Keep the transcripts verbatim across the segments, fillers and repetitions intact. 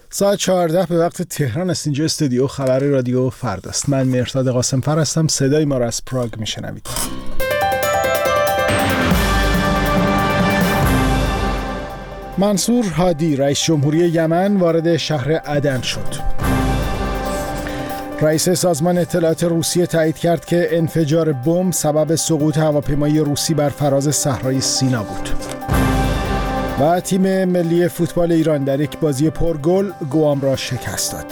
ساعت چهارده به وقت تهران است. اینجا استودیو خبر رادیو فردا است. من مهرداد قاسم‌فر هستم. صدای ما را از پراگ میشنوید. منصور هادی رئیس جمهوری یمن وارد شهر عدن شد. رئیس سازمان اطلاعات روسیه تایید کرد که انفجار بمب سبب سقوط هواپیمای روسی بر فراز صحرای سینا بود. و تیم ملی فوتبال ایران در یک بازی پرگل گوام را شکست داد.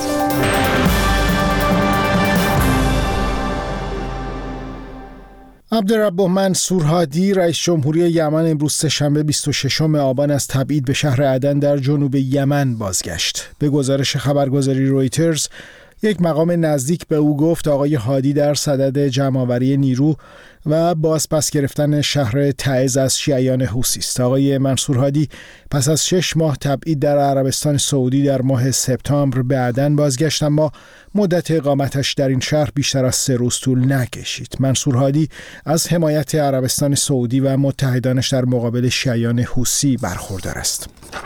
عبدالرب منصور هادی رئیس جمهوری یمن امروز سه‌شنبه بیست و ششم آبان از تبعید به شهر عدن در جنوب یمن بازگشت. به گزارش خبرگزاری رویترز، یک مقام نزدیک به او گفت آقای هادی در صدد جمع‌آوری نیرو و بازپس گرفتن شهر تعز از شیعیان حوثی است. آقای منصور هادی پس از شش ماه تبعید در عربستان سعودی در ماه سپتامبر به عدن بازگشت، اما مدت اقامتش در این شهر بیشتر از سه روز طول نکشید. منصور هادی از حمایت عربستان سعودی و متحدانش در مقابل شیعیان حوثی برخوردار است.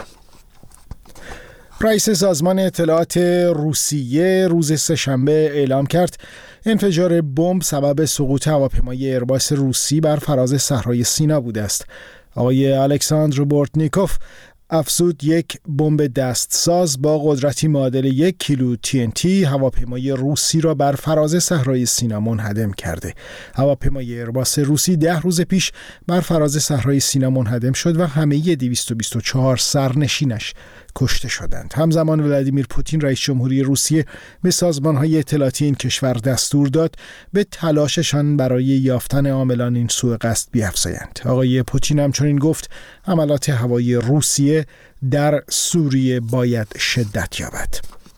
رئیس سازمان اطلاعات روسیه روز سه‌شنبه اعلام کرد انفجار بمب سبب سقوط هواپیمای ایرباس روسی بر فراز صحرای سینا بوده است. آقای الکساندر بورتنیکوف افزود یک بمب دستساز با قدرتی معادل یک کیلو تی ان تی هواپیمای روسی را بر فراز صحرای سینا منهدم کرده. هواپیمای ایرباس روسی ده روز پیش بر فراز صحرای سینا منهدم شد و همه دویست و بیست و چهار سرنشینش کشته شدند. همزمان ولادیمیر پوتین رئیس جمهوری روسیه به سازمان‌های اطلاعاتی این کشور دستور داد به تلاششان برای یافتن عاملان این سوء قصد بیفزایند. آقای پوتین همچنین گفت حملات هوایی روسیه در سوریه باید شدت یابد.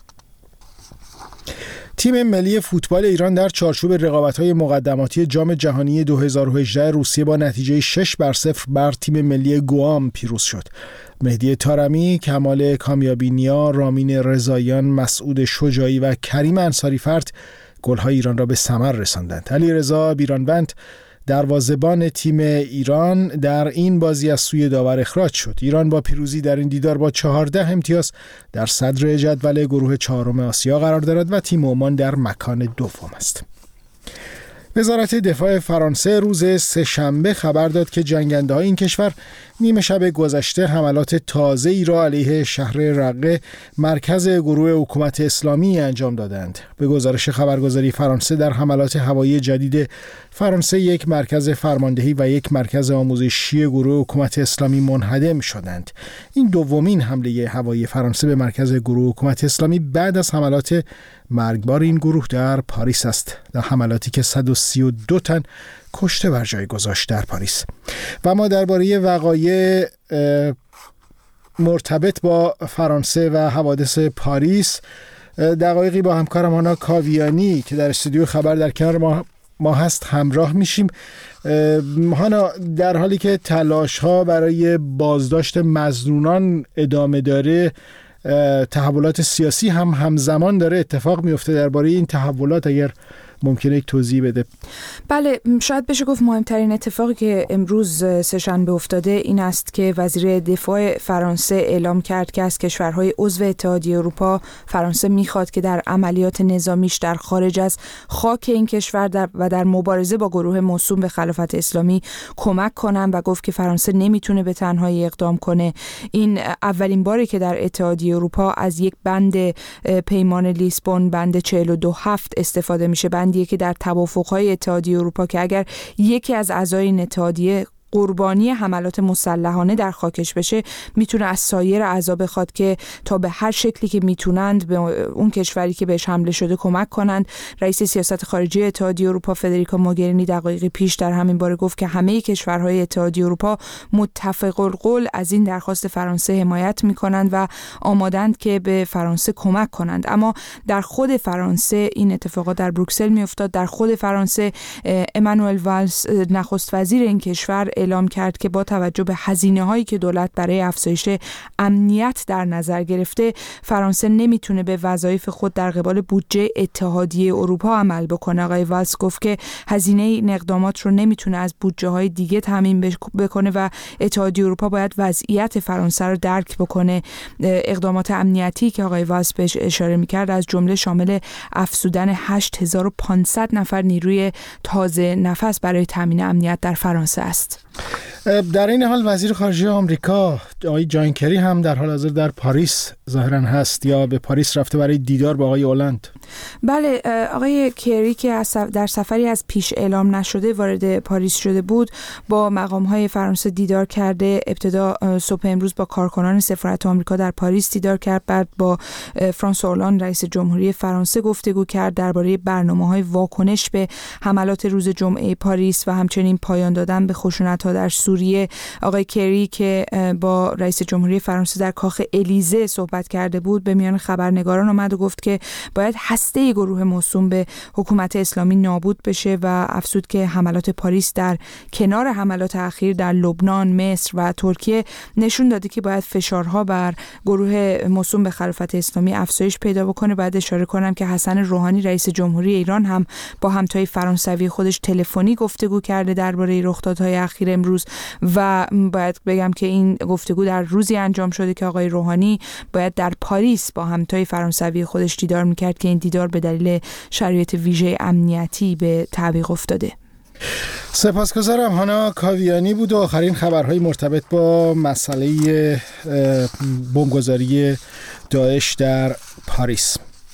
تیم ملی فوتبال ایران در چارچوب رقابت‌های مقدماتی جام جهانی دو هزار و هجده روسیه با نتیجه شش بر صفر بر تیم ملی گوام پیروز شد. مهدی طارمی، کمال کامیابی نیا، رامین رضاییان، مسعود شجاعی و کریم انصاری فرد گل‌های ایران را به ثمر رساندند. علیرضا بیرانوند دروازه‌بان تیم ایران در این بازی از سوی داور اخراج شد. ایران با پیروزی در این دیدار با چهارده امتیاز در صدر جدول گروه چهارم آسیا قرار دارد و تیم عمان در مکان دوم است. وزارت دفاع فرانسه روز سه‌شنبه خبر داد که جنگنده‌های این کشور نیمه شب گذشته حملات تازه‌ای را علیه شهر رقه مرکز گروه حکومت اسلامی انجام دادند. به گزارش خبرگزاری فرانسه در حملات هوایی جدید فرانسه یک مرکز فرماندهی و یک مرکز آموزشی گروه حکومت اسلامی منهدم شدند. این دومین حمله هوایی فرانسه به مرکز گروه حکومت اسلامی بعد از حملات مرگبار این گروه در پاریس است. در حملاتی که صد و سی و دو تن کشته بر جای گذاشت در پاریس. و ما درباره وقایع مرتبط با فرانسه و حوادث پاریس دقایقی با همکارم هانا کاویانی که در استودیو خبر در کنار ما ما هست همراه میشیم. هانا، در حالی که تلاش ها برای بازداشت مظنونان ادامه داره، تحولات سیاسی هم همزمان داره اتفاق میفته. درباره این تحولات اگر ممکنه یک توضیح بده. بله، شاید بشه گفت مهمترین اتفاقی که امروز سه‌شنبه افتاده این است که وزیر دفاع فرانسه اعلام کرد که از کشورهای عضو اتحادیه اروپا فرانسه میخواد که در عملیات نظامیش در خارج از خاک این کشور در و در مبارزه با گروه موسوم به خلافت اسلامی کمک کنن و گفت که فرانسه نمیتونه به تنهایی اقدام کنه. این اولین باری که در اتحادیه اروپا از یک بند پیمان لیسبون، بند چهل و دو هفت استفاده میشه. بندیه که در توافق‌های اتحادیه اروپا که اگر یکی از اعضای این اتحادیه قربانی حملات مسلحانه در خاکش بشه، میتونه از سایر اعضا بخواد که تا به هر شکلی که میتونند به اون کشوری که بهش حمله شده کمک کنند. رئیس سیاست خارجی اتحادیه اروپا فدریکا موگرینی دقایقی پیش در همین باره گفت که همه کشورهای اتحادیه اروپا متفق القول از این درخواست فرانسه حمایت میکنند و آمادند که به فرانسه کمک کنند. اما در خود فرانسه این اتفاقات در بروکسل میافتاد. در خود فرانسه امانوئل والز نخست وزیر این کشور اعلام کرد که با توجه به هزینه‌هایی که دولت برای افزایش امنیت در نظر گرفته، فرانسه نمیتونه به وظایف خود در قبال بودجه اتحادیه اروپا عمل بکنه. آقای والز گفت که هزینه این اقدامات رو نمیتونه از بودجه‌های دیگه تامین بکنه و اتحادیه اروپا باید وضعیت فرانسه رو درک بکنه. اقدامات امنیتی که آقای والز بهش اشاره میکرد از جمله شامل افزودن هشت هزار و پانصد نفر نیروی تازه نفس برای تامین امنیت در فرانسه است. در این حال وزیر خارجه آمریکا آقای جان کری هم در حال حاضر در پاریس ظاهرا هست یا به پاریس رفته برای دیدار با آقای هولند. بله، آقای کری که در سفری از پیش اعلام نشده وارد پاریس شده بود، با مقام‌های فرانسه دیدار کرده. ابتدا صبح امروز با کارکنان سفارت آمریکا در پاریس دیدار کرد، بعد با فرانسوا هولند رئیس جمهوری فرانسه گفتگو کرد درباره برنامه‌های واکنش به حملات روز جمعه پاریس و همچنین پایان دادن به خشونت‌ها در سوریه. آقای کری که با رئیس جمهوری فرانسه در کاخ الیزه صحبت کرده بود، به میان خبرنگاران اومد و گفت که باید هسته گروه موسوم به حکومت اسلامی نابود بشه و افزود که حملات پاریس در کنار حملات اخیر در لبنان، مصر و ترکیه نشون داده که باید فشارها بر گروه موسوم به خلافت اسلامی افزایش پیدا بکنه. باید اشاره کنم که حسن روحانی رئیس جمهوری ایران هم با همتای فرانسوی خودش تلفنی گفتگو کرده درباره رخدادهای اخیر امروز و باید بگم که این گفتگو در روزی انجام شده که آقای روحانی باید در پاریس با همتای فرانسوی خودش دیدار میکرد که این دیدار به دلیل شرایط ویژه امنیتی به تعویق افتاده. سپاسگزارم. هانا کاویانی بود و آخرین خبرهای مرتبط با مسئله بمبگذاری داعش در پاریس.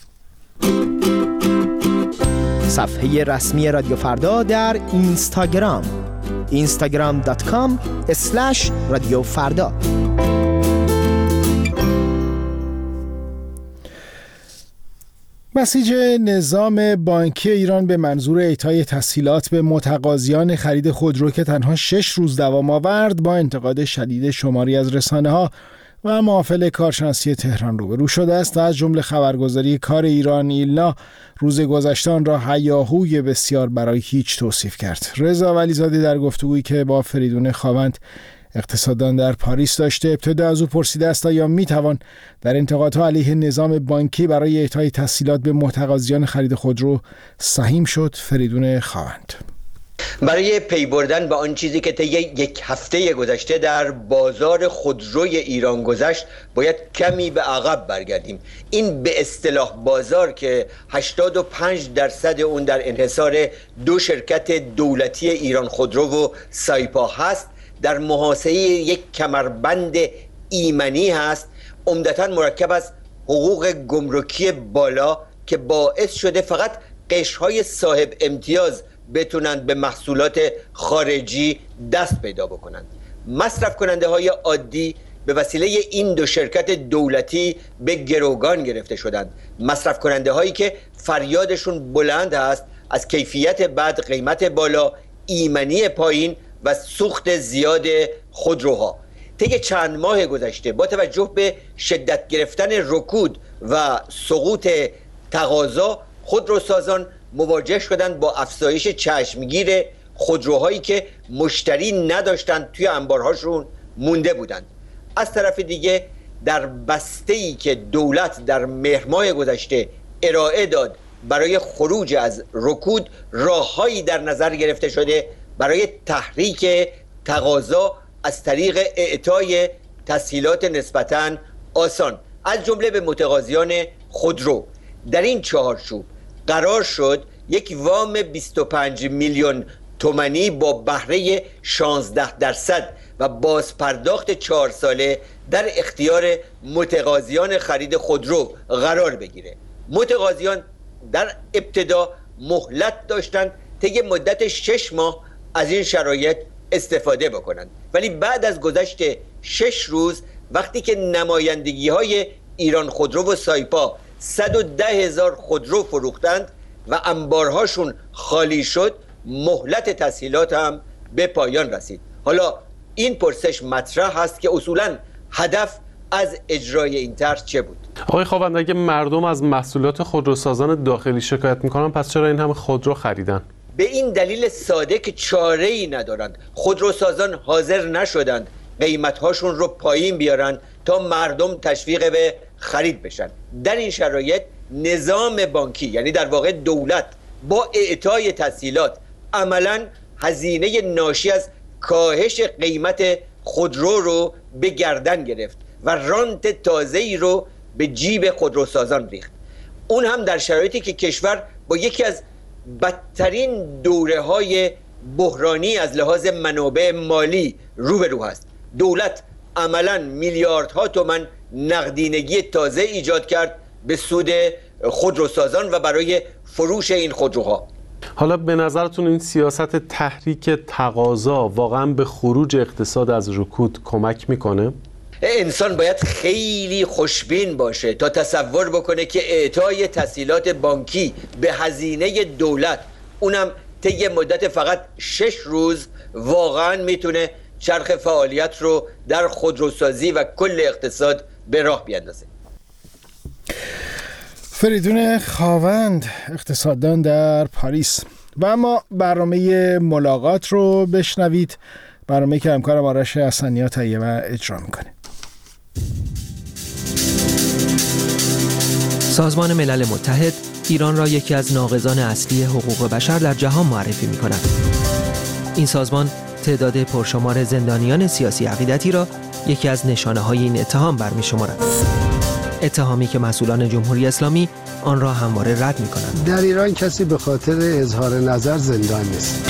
صفحه رسمی رادیو فردا در اینستاگرام اینستاگرام دات کام اسلش رادیو فردا. بسیج نظام بانکی ایران به منظور اعطای تسهیلات به متقاضیان خرید خودرو که تنها شش روز دوام آورد با انتقاد شدید شماری از رسانه‌ها و محافل کارشناسی تهران روبرو شده است و از جمله خبرگزاری کار ایران ایلنا روز گذشته آن را هیاهوی بسیار برای هیچ توصیف کرد. رضا ولیزاده در گفتگویی که با فریدون خاوند اقتصاددان در پاریس داشته، ابتدا از او پرسیده است آیا میتوان در انتقادها علیه نظام بانکی برای اعطای تسهیلات به متقاضیان خرید خودرو سهیم شد. فریدون خاوند: برای پی بردن به آن چیزی که طی یک هفته گذشته در بازار خودروی ایران گذشت باید کمی به عقب برگردیم. این به اصطلاح بازار که هشتاد و پنج درصد اون در انحصار دو شرکت دولتی ایران خودرو و سایپا هست، در محاصره یک کمربند ایمنی هست، عمدتاً مرکب از حقوق گمرکی بالا که باعث شده فقط قشرهای صاحب امتیاز بتونند به محصولات خارجی دست پیدا بکنند. مصرف کننده های عادی به وسیله این دو شرکت دولتی به گروگان گرفته شدند. مصرف کننده هایی که فریادشون بلند هست از کیفیت بد، قیمت بالا، ایمنی پایین و سوخت زیاد خودروها. طی چند ماه گذشته با توجه به شدت گرفتن رکود و سقوط تقاضا، خودروسازان مواجه شدند با افزایش چشمگیر خودروهایی که مشتری نداشتند، توی انبارهاشون مونده بودند. از طرف دیگه در بسته‌ای که دولت در مهر ماه گذشته ارائه داد برای خروج از رکود، راههایی در نظر گرفته شده برای تحریک تقاضا از طریق اعطای تسهیلات نسبتاً آسان از جمله به متقاضیان خودرو. در این چهارچوب قرار شد یک وام بیست و پنج میلیون تومانی با بهره شانزده درصد و بازپرداخت چهار ساله در اختیار متقاضیان خرید خودرو قرار بگیره. متقاضیان در ابتدا مهلت داشتند طی مدت شش ماه از این شرایط استفاده بکنند، ولی بعد از گذشت شش روز وقتی که نمایندگی های ایران خودرو و سایپا صد و ده هزار خودرو فروختند و انبارهاشون خالی شد، مهلت تسهیلات هم به پایان رسید. حالا این پرسش مطرح هست که اصولاً هدف از اجرای این طرح چه بود؟ آقای خاوند، اگه مردم از محصولات خودروسازان داخلی شکایت میکنن، پس چرا این همه خودرو خریدن؟ به این دلیل ساده که چاره‌ای ندارند. خودروسازان حاضر نشدند قیمت‌هاشون رو پایین بیارن تا مردم تشویق به خرید بشن. در این شرایط نظام بانکی، یعنی در واقع دولت، با اعطای تسهیلات عملاً هزینه ناشی از کاهش قیمت خودرو رو به گردن گرفت و رانت تازه‌ای رو به جیب خودروسازان ریخت. اون هم در شرایطی که کشور با یکی از بدترین دوره‌های بحرانی از لحاظ منابع مالی روبرو است. دولت عملاً میلیاردها تومان نقدینگی تازه ایجاد کرد به سود خودروسازان و برای فروش این خودروها. حالا به نظرتون این سیاست تحریک تقاضا واقعا به خروج اقتصاد از رکود کمک میکنه؟ انسان باید خیلی خوشبین باشه تا تصور بکنه که اعطای تسهیلات بانکی به هزینه دولت، اونم طی مدت فقط شش روز، واقعا میتونه چرخ فعالیت رو در خودروسازی و کل اقتصاد به راه بیاندازه. فریدون خاوند، اقتصاددان در پاریس. و اما برنامه ملاقات رو بشنوید، برنامه که همکارم آرش حسنیا تهیه و اجرا میکنه. سازمان ملل متحد ایران را یکی از ناقضان اصلی حقوق بشر در جهان معرفی می‌کند. این سازمان تعداد پرشمار زندانیان سیاسی عقیدتی را یکی از نشانه‌های این اتهام برمی‌شمارد. اتهامی که مسئولان جمهوری اسلامی آن را همواره رد می‌کنند. در ایران کسی به خاطر اظهار نظر زندان نیست.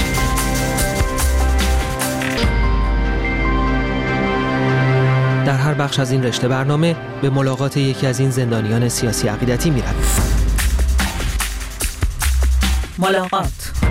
در هر بخش از این رشته برنامه به ملاقات یکی از این زندانیان سیاسی عقیدتی می‌رویم. ملاقات.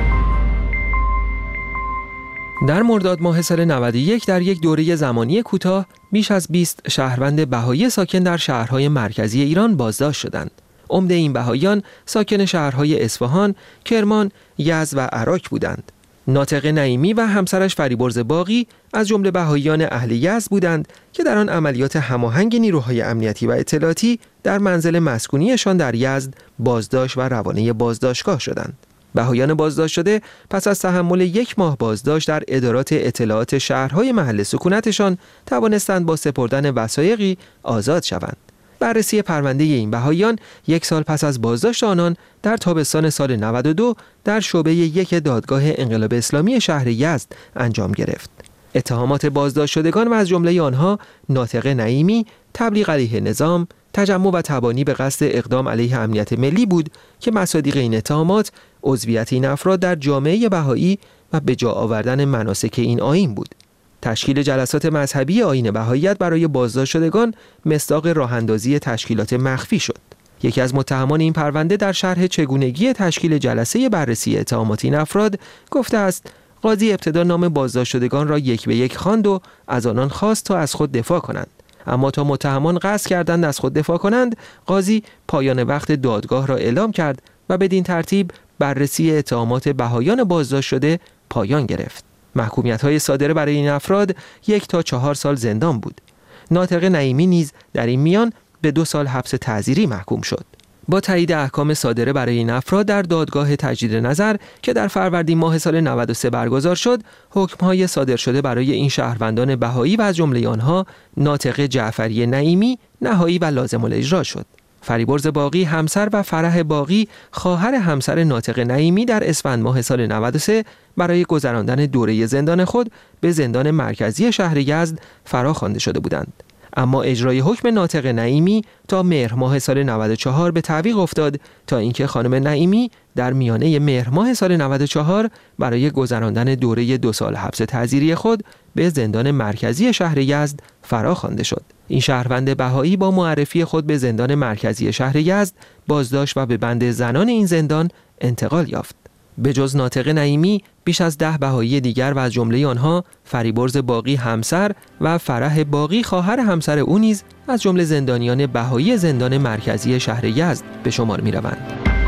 در مرداد ماه سال نود و یک در یک دوره زمانی کوتاه بیش از بیست شهروند بهایی ساکن در شهرهای مرکزی ایران بازداشت شدند. عمده این بهاییان ساکن شهرهای اصفهان، کرمان، یزد و عراق بودند. ناطق نعیمی و همسرش فریبرز باقی از جمله بهاییان اهل یزد بودند که در آن عملیات هماهنگ نیروهای امنیتی و اطلاعاتی در منزل مسکونیشان در یزد بازداشت و روانه بازداشتگاه شدند. بهاییان بازداشت شده پس از تحمل یک ماه بازداشت در ادارات اطلاعات شهرهای محل سکونتشان توانستند با سپردن وثایقی آزاد شوند. بررسی پرونده این بهاییان یک سال پس از بازداشت آنان در تابستان سال نود و دو در شعبه یک دادگاه انقلاب اسلامی شهر یزد انجام گرفت. اتهامات بازداشت شدگان و از جمله آنها ناطق نعیمی تبلیغ علیه نظام، تجمع و تبانی به قصد اقدام علیه امنیت ملی بود که مصادیق این اتهامات عضویت این افراد در جامعه بهایی و به جا آوردن مناسک این آیین بود. تشکیل جلسات مذهبی آیین بهاییت برای بازداشت شدگان مصداق راه‌اندازی تشکیلات مخفی شد. یکی از متهمان این پرونده در شرح چگونگی تشکیل جلسه بررسی اتهامات این افراد گفته است قاضی ابتدا نام بازداشت شدگان را یک به یک خواند و از آنان خواست تا از خود دفاع کنند. اما تا متهمان قصد کردند از خود دفاع کنند، قاضی پایان وقت دادگاه را اعلام کرد و بدین ترتیب بررسی اتهامات بهاییان بازداشت شده پایان گرفت. محکومیت‌های صادره برای این افراد یک تا چهار سال زندان بود. ناطق نعیمی نیز در این میان به دو سال حبس تعزیری محکوم شد. با تایید احکام صادره برای این افراد در دادگاه تجدید نظر که در فروردین ماه سال نود و سه برگزار شد، حکم‌های صادر شده برای این شهروندان بهایی و از جمله آنها ناطق جعفری نعیمی نهایی و لازم الاجرا شد. فریبرز باقی همسر و فرح باقی خواهر همسر ناطق نعیمی در اسفند ماه سال نود و سه برای گذراندن دوره زندان خود به زندان مرکزی شهر یزد فراخوانده شده بودند. اما اجرای حکم ناطق نعیمی تا مهر ماه سال نود و چهار به تعویق افتاد تا اینکه خانم نعیمی در میانه مهر ماه سال نود و چهار برای گذراندن دوره دو سال حبس تعزیری خود به زندان مرکزی شهر یزد فراخوانده شد. این شهروند بهایی با معرفی خود به زندان مرکزی شهر یزد بازداشت و به بند زنان این زندان انتقال یافت. به جز ناطق نعیمی بیش از ده بهایی دیگر و از جمله آنها فریبرز باقی همسر و فرح باقی خواهر همسر او نیز از جمله زندانیان بهایی زندان مرکزی شهر یزد به شمار می روند.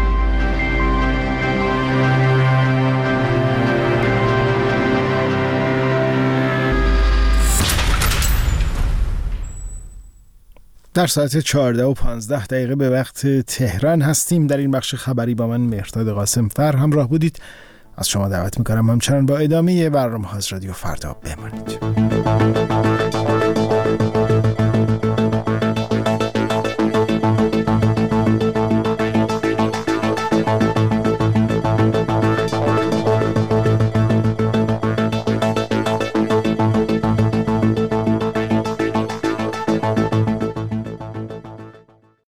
در ساعت چهارده و پانزده دقیقه به وقت تهران هستیم. در این بخش خبری با من مهرداد قاسم فر همراه بودید. از شما دعوت میکنم همچنان با ادامه برنامه ها از رادیو فردا بمانید.